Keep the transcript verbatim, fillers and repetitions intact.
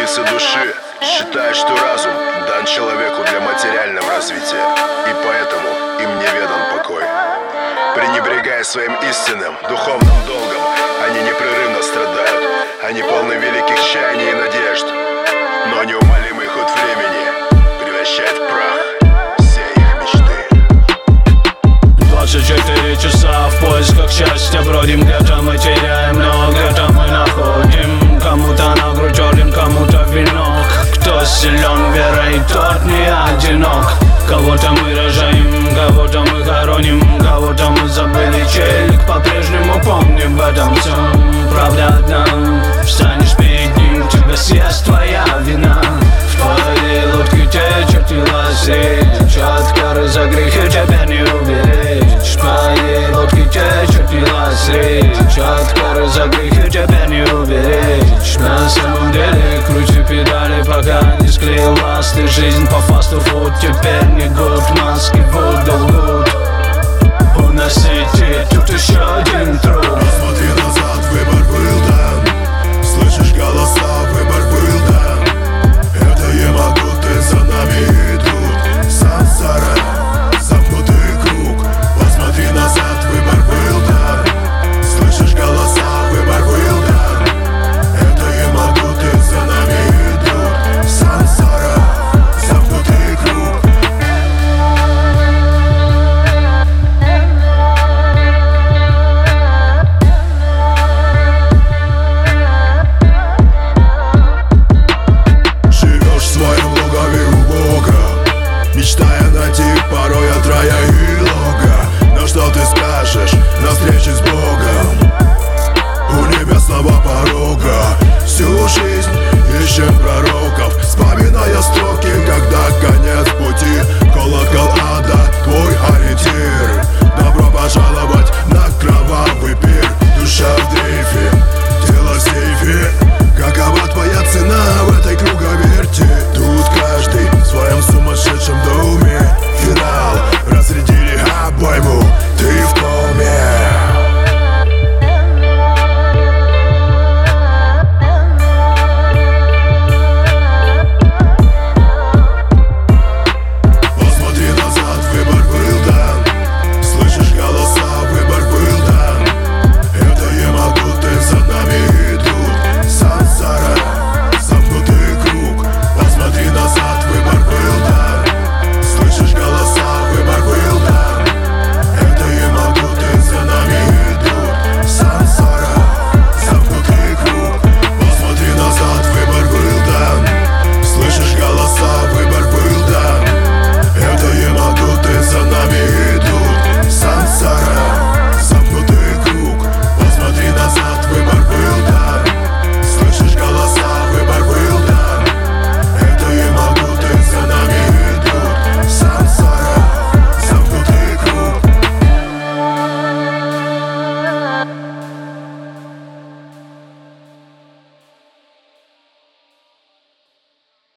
крупицы души считают, что разум дан человеку для материального развития, и поэтому им не ведан покой. Пренебрегая своим истинным духовным долгом, они непрерывно страдают. Они полны великих чаяний и надежд, но неумолимый ход времени превращает в прах все их мечты. Двадцать четыре часа в поисках счастья бродим, где-то мы теряем, но где-то мы находим. Кому-то на грудь орден, кому-то венок. Кто силен верой, тот не одинок. Кого-то мы рожаем, кого-то мы хороним, кого-то мы забыли челик, по-прежнему помним в этом всем. Правда одна, встанешь перед ним, тебя съест твоя вина. В твоей лодке течет тела средь, от кары за грехи тебя не уберечь. В твоей лодке течет тела средь, от кары за грехи тебя не уберечь. На самом деле крути педали, пока не склеил ласты. Жизнь по фасту фуд теперь не год.